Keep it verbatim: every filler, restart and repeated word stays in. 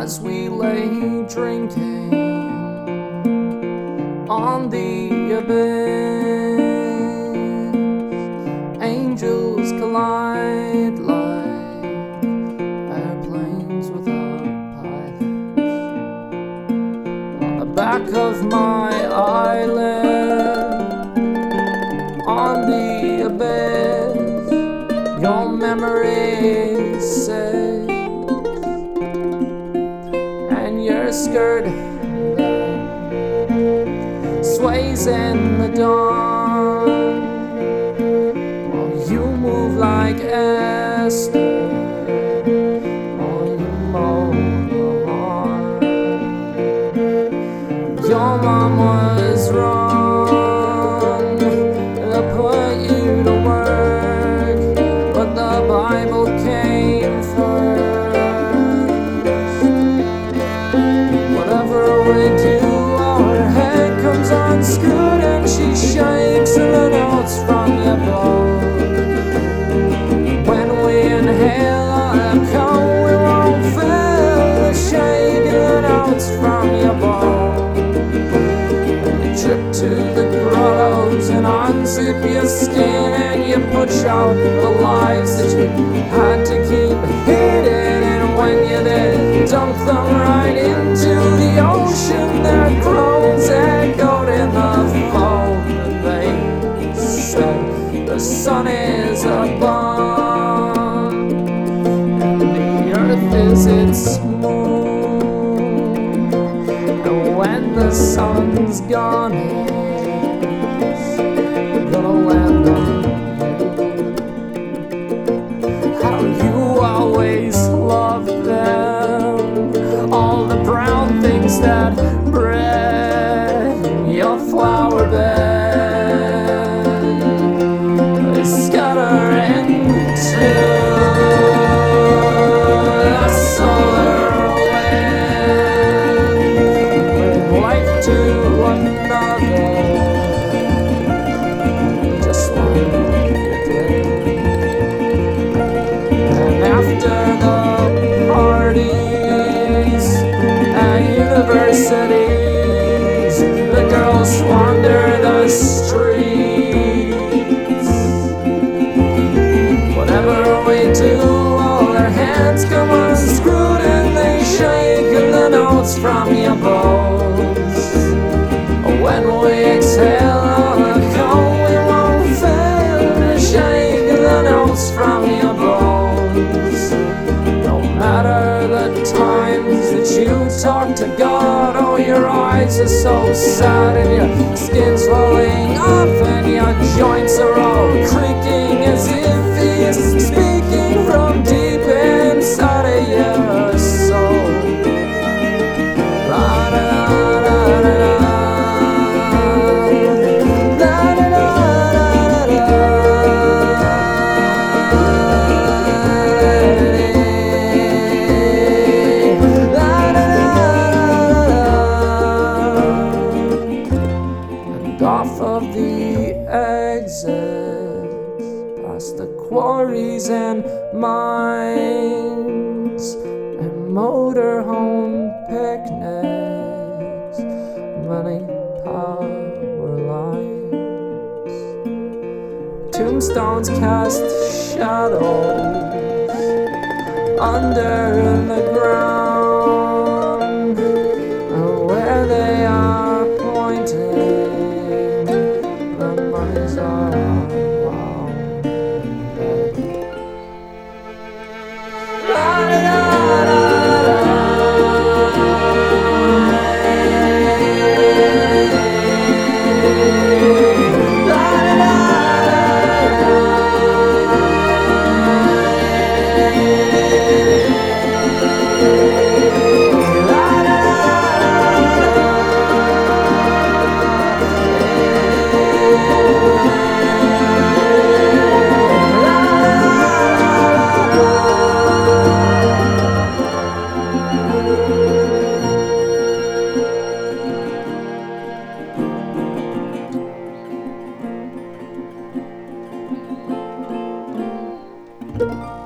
as we lay drinking on the abyss. Angels collide like airplanes without pilots. On the back of my eyelid, on the abyss, your memory sits, and your skirt sways in the dawn, while you move like Esther, while you mow your lawn. Your mom was wrong to put you to work, but the Bible came first. Whatever we do, our head comes unscrewed and she shakes the notes from your bow. When we inhale our coat, we won't feel the shake of the notes from your bow. Trip to the grottos and unzip your skin, and you push out the lies that you had to keep hidden. And when you did, dump them right into the ocean that groans echoed in the foam. And they said the sun is a bomb and the earth is its moon. When the sun's gone, it's gonna land on you. How you always loved them, all the brown things that bred your flower bed. They scatter into the solar to another, just like you did. And after the parties at universities, the girls wander the streets. Whatever we do, all their hands come unscrewed and they shake the notes from your bow. When we exhale on the cold, we won't fail to shake the notes from your bones. No matter the times that you talk to God, oh, your eyes are so sad and your skin's falling off and your joints are all creaking as if he's speaking from deep inside of your soul. La-da-da-da-da-da. Off of the exits, past the quarries and mines, and motorhome picnics, many power lines. Tombstones cast shadows under the ground, where they are pointed. Thank you.